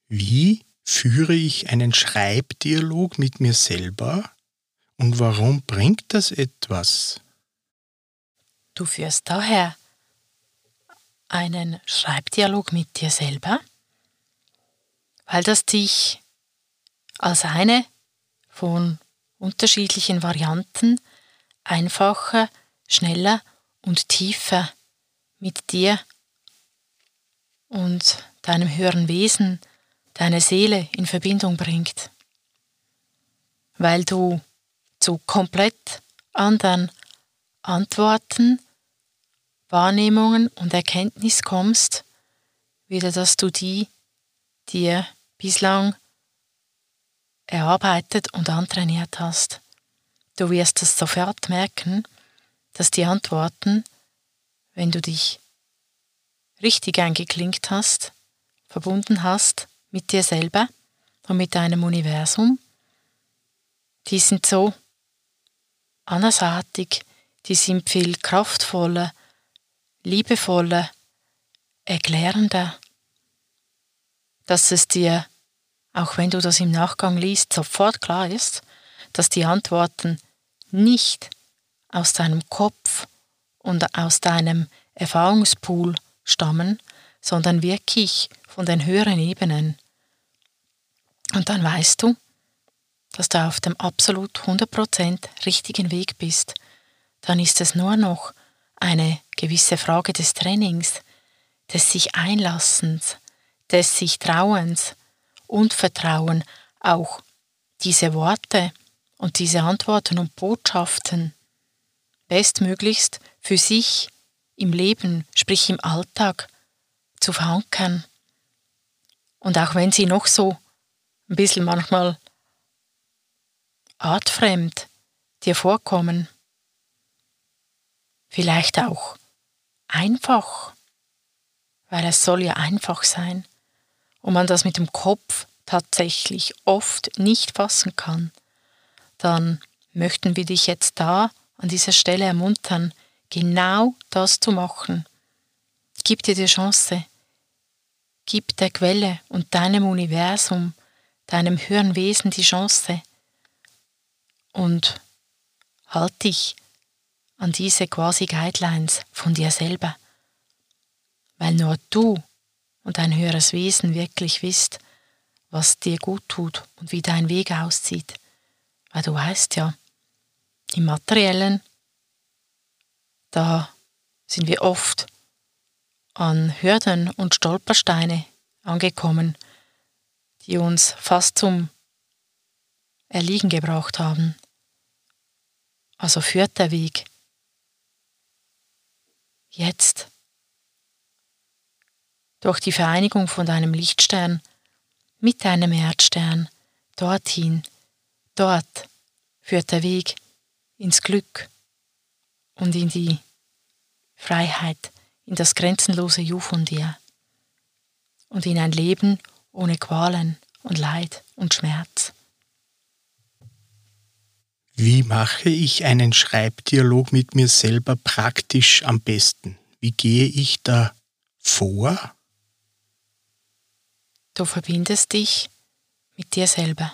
Wie führe ich einen Schreibdialog mit mir selber und warum bringt das etwas? Du führst daher einen Schreibdialog mit dir selber, weil das dich als eine von unterschiedlichen Varianten einfacher, schneller und tiefer mit dir und deinem höheren Wesen, deine Seele in Verbindung bringt. Weil du zu komplett anderen Antworten, Wahrnehmungen und Erkenntnis kommst, wieder dass du die dir bislang erarbeitet und antrainiert hast. Du wirst es sofort merken, dass die Antworten, wenn du dich richtig eingeklinkt hast, verbunden hast mit dir selber und mit deinem Universum, die sind so andersartig, die sind viel kraftvoller, liebevoller, erklärender, dass es dir, auch wenn du das im Nachgang liest, sofort klar ist, dass die Antworten nicht aus deinem Kopf und aus deinem Erfahrungspool stammen, sondern wirklich von den höheren Ebenen. Und dann weißt du, dass du auf dem absolut 100% richtigen Weg bist. Dann ist es nur noch eine gewisse Frage des Trainings, des sich Einlassens, des sich Trauens und Vertrauen, auch diese Worte und diese Antworten und Botschaften bestmöglichst für sich im Leben, sprich im Alltag, zu verankern. Und auch wenn sie noch so ein bisschen manchmal artfremd dir vorkommen, vielleicht auch einfach, weil es soll ja einfach sein und man das mit dem Kopf tatsächlich oft nicht fassen kann, dann möchten wir dich jetzt da an dieser Stelle ermuntern, genau das zu machen. Gib dir die Chance, gib der Quelle und deinem Universum, deinem höheren Wesen die Chance und halt dich an diese quasi Guidelines von dir selber, weil nur du und dein höheres Wesen wirklich wisst, was dir gut tut und wie dein Weg aussieht. Weil du weißt ja, im Materiellen, da sind wir oft an Hürden und Stolpersteine angekommen, die uns fast zum Erliegen gebracht haben. Also führt der Weg jetzt durch die Vereinigung von deinem Lichtstern mit deinem Herzstern dorthin. Dort führt der Weg ins Glück und in die Freiheit, in das grenzenlose You von dir und in ein Leben ohne Qualen und Leid und Schmerz. Wie mache ich einen Schreibdialog mit mir selber praktisch am besten? Wie gehe ich da vor? Du verbindest dich mit dir selber.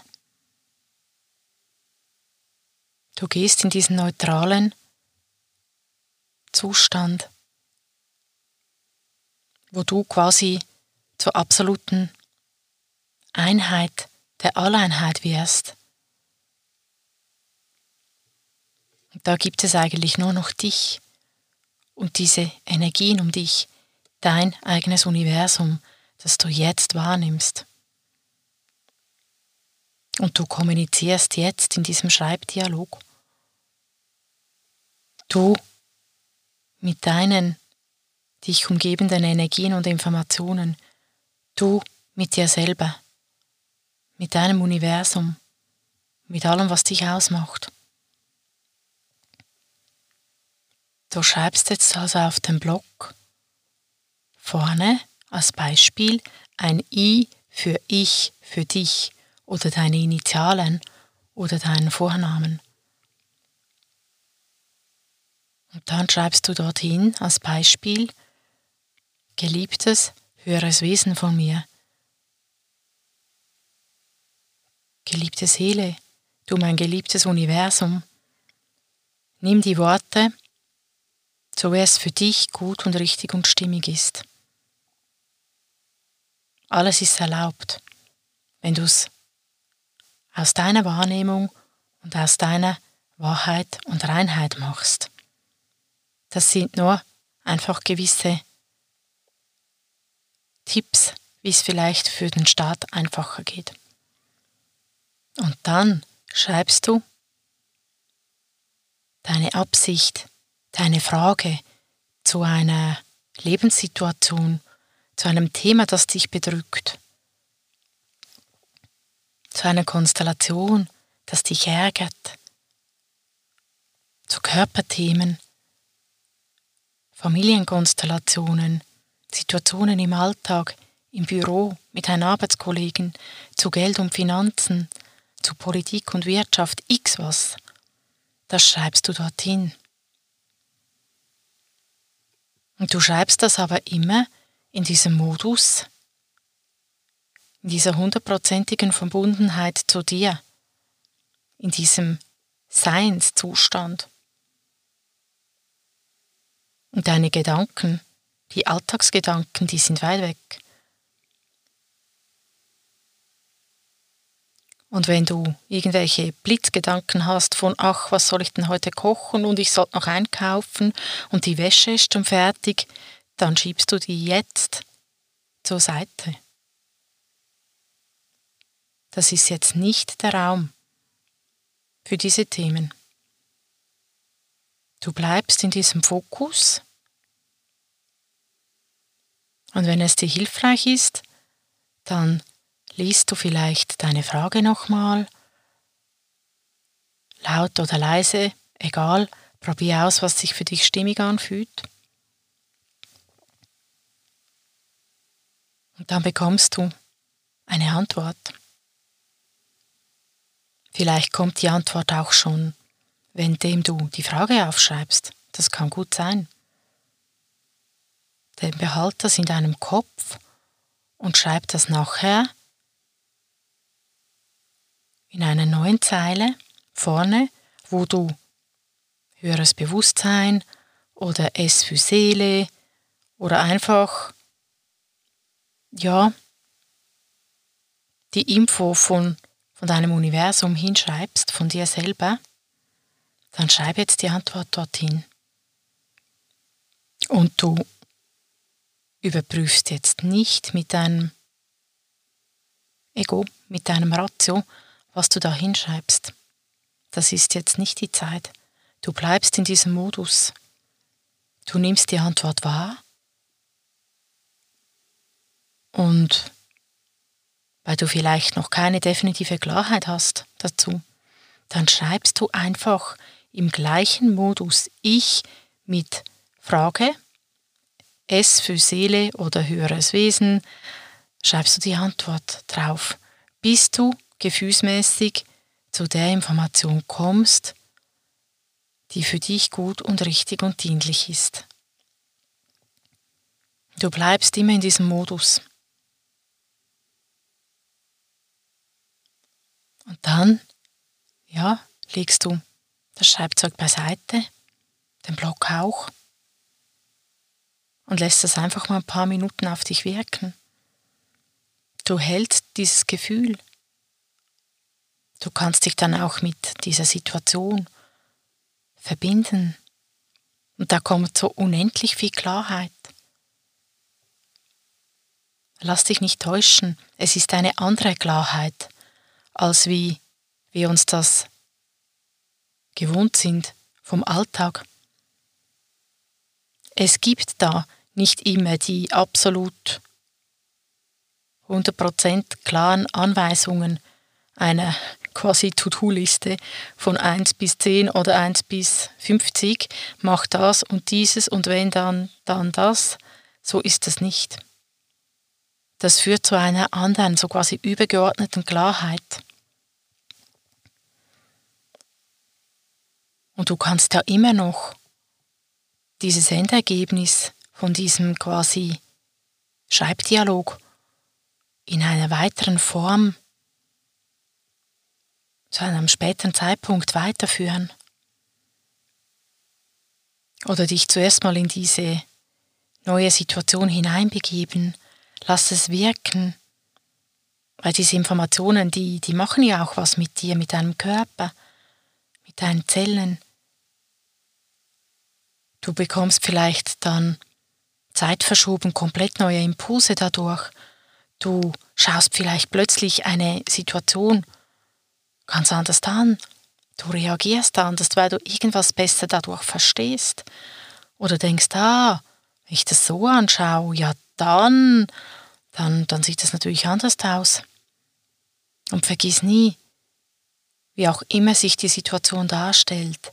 Du gehst in diesen neutralen Zustand, wo du quasi zur absoluten Einheit, der Alleinheit wirst. Und da gibt es eigentlich nur noch dich und diese Energien um dich, dein eigenes Universum, das du jetzt wahrnimmst. Und du kommunizierst jetzt in diesem Schreibdialog. Du mit deinen dich umgebenden Energien und Informationen, du mit dir selber, mit deinem Universum, mit allem, was dich ausmacht. Du schreibst jetzt also auf dem Block vorne als Beispiel ein I für ich, für dich oder deine Initialen oder deinen Vornamen. Und dann schreibst du dorthin als Beispiel: Geliebtes, höheres Wesen von mir, geliebte Seele, du mein geliebtes Universum, nimm die Worte, so wie es für dich gut und richtig und stimmig ist. Alles ist erlaubt, wenn du es aus deiner Wahrnehmung und aus deiner Wahrheit und Reinheit machst. Das sind nur einfach gewisse Tipps, wie es vielleicht für den Start einfacher geht. Und dann schreibst du deine Absicht, deine Frage zu einer Lebenssituation, zu einem Thema, das dich bedrückt, zu einer Konstellation, das dich ärgert, zu Körperthemen, Familienkonstellationen, Situationen im Alltag, im Büro, mit deinen Arbeitskollegen, zu Geld und Finanzen, zu Politik und Wirtschaft, x was. Das schreibst du dorthin. Und du schreibst das aber immer in diesem Modus, in dieser 100%igen Verbundenheit zu dir, in diesem Seinszustand. Und deine Gedanken, die Alltagsgedanken, die sind weit weg. Und wenn du irgendwelche Blitzgedanken hast von, ach, was soll ich denn heute kochen und ich sollte noch einkaufen und die Wäsche ist schon fertig, dann schiebst du die jetzt zur Seite. Das ist jetzt nicht der Raum für diese Themen. Du bleibst in diesem Fokus und wenn es dir hilfreich ist, dann liest du vielleicht deine Frage nochmal, laut oder leise, egal, probier aus, was sich für dich stimmig anfühlt. Und dann bekommst du eine Antwort. Vielleicht kommt die Antwort auch schon, währenddem du die Frage aufschreibst. Das kann gut sein. Dann behalt das in deinem Kopf und schreib das nachher in einer neuen Zeile vorne, wo du höheres Bewusstsein oder S für Seele oder einfach die Info von deinem Universum hinschreibst, von dir selber, dann schreib jetzt die Antwort dorthin. Und du überprüfst jetzt nicht mit deinem Ego, mit deinem Ratio, was du da hinschreibst. Das ist jetzt nicht die Zeit. Du bleibst in diesem Modus. Du nimmst die Antwort wahr und weil du vielleicht noch keine definitive Klarheit hast dazu, dann schreibst du einfach im gleichen Modus Ich mit Frage, S für Seele oder höheres Wesen, schreibst du die Antwort drauf, bis du gefühlsmäßig zu der Information kommst, die für dich gut und richtig und dienlich ist. Du bleibst immer in diesem Modus. Und dann, legst du das Schreibzeug beiseite, den Block auch, und lässt es einfach mal ein paar Minuten auf dich wirken. Du hältst dieses Gefühl. Du kannst dich dann auch mit dieser Situation verbinden. Und da kommt so unendlich viel Klarheit. Lass dich nicht täuschen. Es ist eine andere Klarheit, als wie wir uns das gewohnt sind vom Alltag. Es gibt da nicht immer die absolut 100% klaren Anweisungen einer quasi To-Do-Liste von 1 bis 10 oder 1 bis 50. Mach das und dieses und wenn dann das. So ist es nicht. Das führt zu einer anderen, so quasi übergeordneten Klarheit. Und du kannst ja immer noch dieses Endergebnis von diesem quasi Schreibdialog in einer weiteren Form zu einem späteren Zeitpunkt weiterführen. Oder dich zuerst mal in diese neue Situation hineinbegeben, lass es wirken. Weil diese Informationen, die machen ja auch was mit dir, mit deinem Körper, mit deinen Zellen. Du bekommst vielleicht dann zeitverschoben komplett neue Impulse dadurch. Du schaust vielleicht plötzlich eine Situation ganz anders an. Du reagierst anders, weil du irgendwas besser dadurch verstehst. Oder denkst, wenn ich das so anschaue, ja dann sieht das natürlich anders aus. Und vergiss nie, wie auch immer sich die Situation darstellt,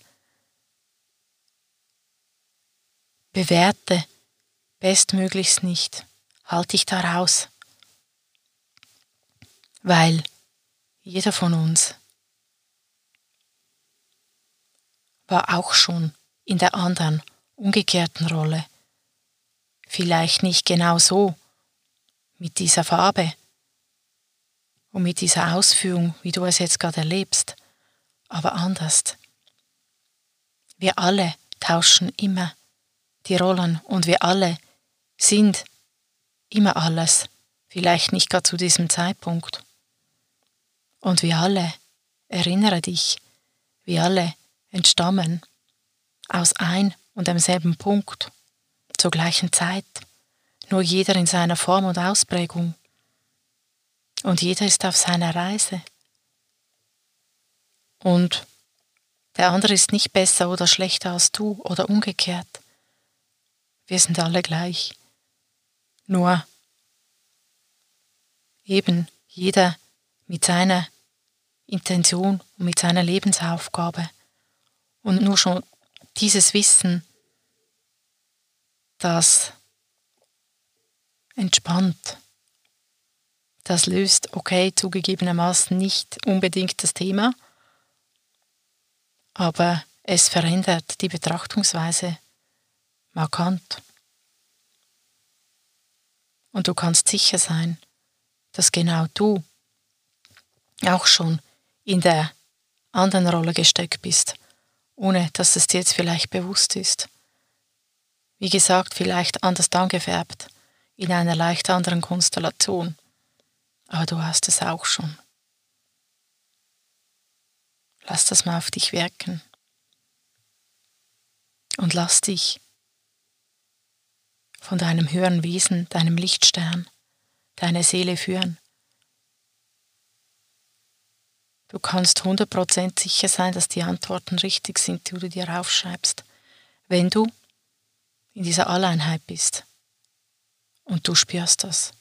bewerte bestmöglichst nicht. Halt dich da raus. Weil jeder von uns war auch schon in der anderen, umgekehrten Rolle. Vielleicht nicht genau so, mit dieser Farbe und mit dieser Ausführung, wie du es jetzt gerade erlebst, aber anders. Wir alle tauschen immer die Rollen und wir alle sind immer alles, vielleicht nicht gerade zu diesem Zeitpunkt. Und wir alle, erinnere dich, wir alle entstammen aus ein und demselben Punkt, zur gleichen Zeit, nur jeder in seiner Form und Ausprägung. Und jeder ist auf seiner Reise. Und der andere ist nicht besser oder schlechter als du oder umgekehrt. Wir sind alle gleich. Nur eben jeder mit seiner Intention und mit seiner Lebensaufgabe. Und nur schon dieses Wissen, das entspannt, das löst, okay, zugegebenermaßen nicht unbedingt das Thema, aber es verändert die Betrachtungsweise markant. Und du kannst sicher sein, dass genau du auch schon in der anderen Rolle gesteckt bist, ohne dass es dir jetzt vielleicht bewusst ist. Wie gesagt, vielleicht anders angefärbt, in einer leicht anderen Konstellation. Aber du hast es auch schon. Lass das mal auf dich wirken. Und lass dich von deinem höheren Wesen, deinem Lichtstern, deiner Seele führen. Du kannst 100% sicher sein, dass die Antworten richtig sind, die du dir aufschreibst, wenn du in dieser Alleinheit bist. Und du spürst das.